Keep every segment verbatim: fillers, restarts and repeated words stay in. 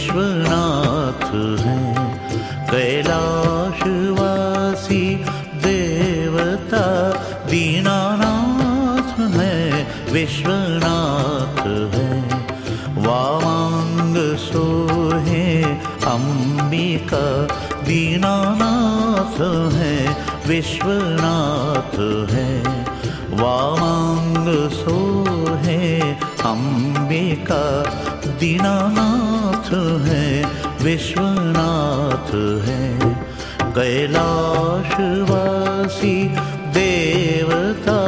विश्वनाथ हैं। कैलाशवासी देवता दीनानाथ हैं, विश्वनाथ हैं। वामांग सोहे अंबिका दीनानाथ हैं, विश्वनाथ हैं। वामांग सोहे अंबिका दीनानाथ हैं, विश्वनाथ हैं। कैलाशवासी देवता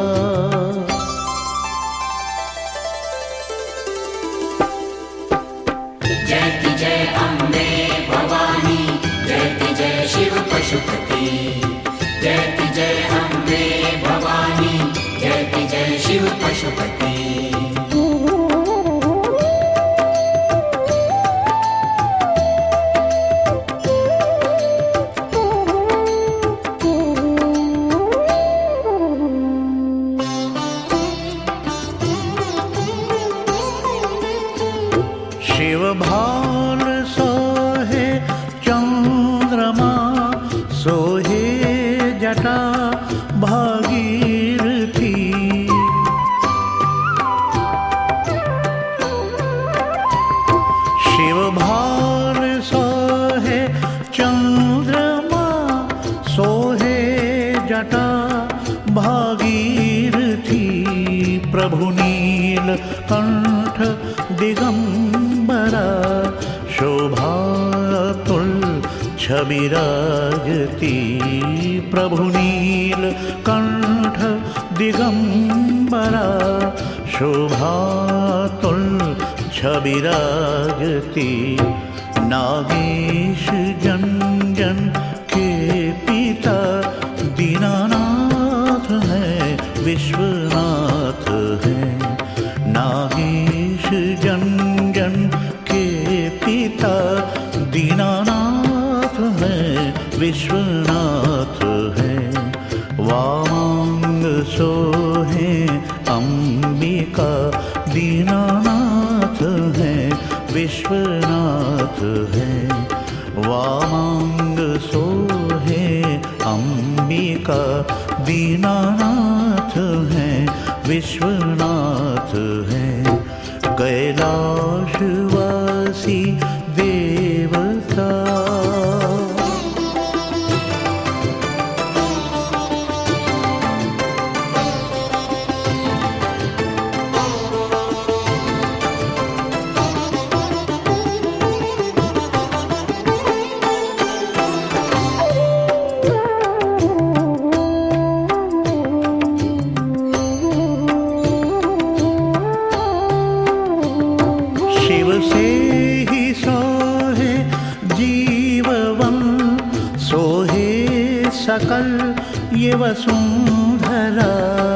जय की जय अम्बे भवानी, जय की जय शिव पशुपति। जय की जय अम्बे भवानी, जय की जय शिव पशुपति। शिव भाल सोहे चंद्रमा, सोहे जटा भागीरथी। शिव भाल सोहे चंद्रमा, सोहे जटा भागीरथी। प्रभु नील कंठ दिगंबरा, शोभातुल छविराजती। प्रभु नील कंठ दिगंबरा, शोभातुल छविराजती। नागेश जन जन के पिता दीनानाथ हैं, विश्वनाथ हैं। नागेश जन जन के पिता दीनानाथ हैं, विश्वनाथ हैं। वामांग सोहे अंबिका दीनानाथ हैं, विश्वनाथ हैं। वामांग सोहे अंबिका दीनानाथ हैं, विश्वनाथ हैं। कैलाशवासी देवता शिव से ही सोहे जीववन, सोहे सकल ये वसुंधरा।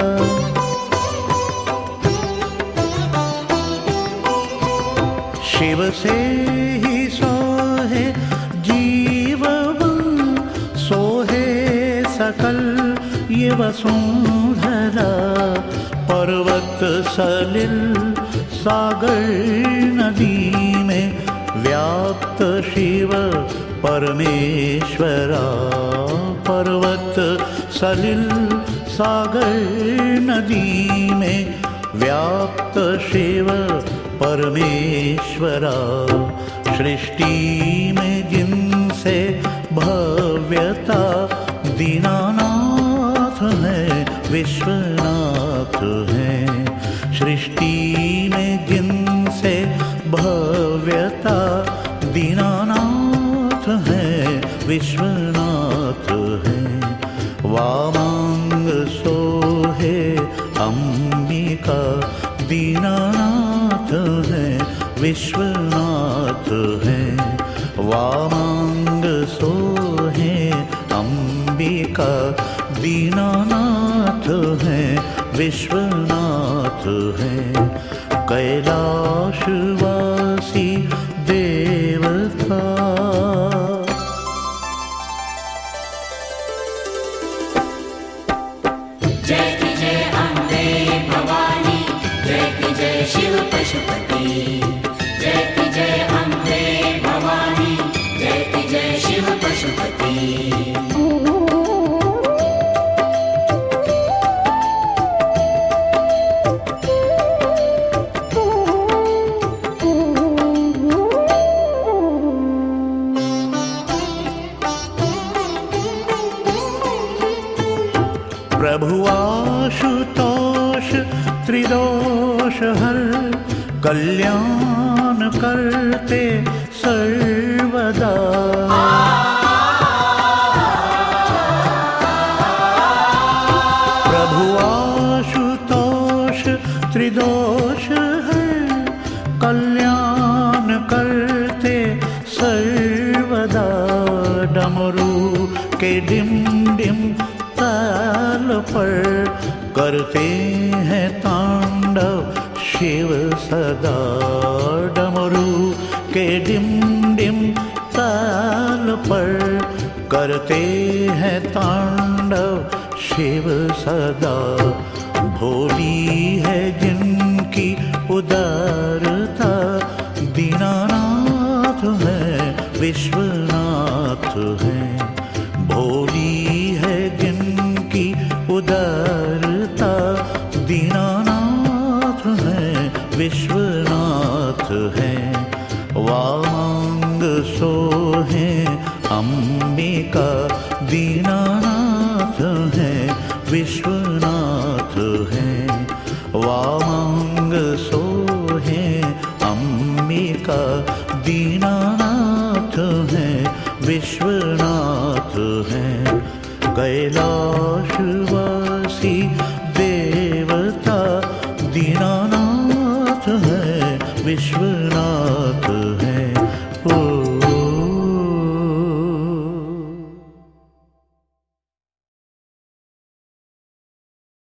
शिव से ही सोहे जीववन, सोहे सकल ये वसुंधरा। पर्वत सलिल सागर नदी में व्याप्त शिव परमेश्वरा। पर्वत सलिल सागर नदी में व्याप्त शिव परमेश्वरा। सृष्टि में जिनसे भव्यता दीनानाथ हैं, विश्वनाथ हैं। सृष्टि में जिनसे भव्यता दीनानाथ हैं, विश्वनाथ हैं। वामांग सोहे अंबिका दीनानाथ हैं, विश्वनाथ हैं। वामांग सोहे अंबिका दीनानाथ हैं, विश्वनाथ हैं। कैलाशवासी देवता जय की जय अम्बे भवानी, जय की जय शिव पशुपति। जय की जय अम्बे प्रभु आशुतोष त्रिदोष हर, कल्याण करते सर्वदा। प्रभु आशुतोष त्रिदोष हर, कल्याण करते सर्वदा। डमरू के डिम डिम ताल पर करते हैं तांडव शिव सदा। डमरू के डिम डिम ताल पर करते हैं तांडव शिव सदा। भोली है जिनकी उदारता, दीनानाथ है विश्वनाथ है। भोली है जिनकी उदारता, दीनानाथ है विश्वनाथ है। वांग सोहे अंबिका, दीनानाथ है विश्वनाथ है। वांग सोहे अंबिका, दीनानाथ है विश्वनाथ है। कैलाशवासी देवता, दीनानाथ है विश्वनाथ है। ओ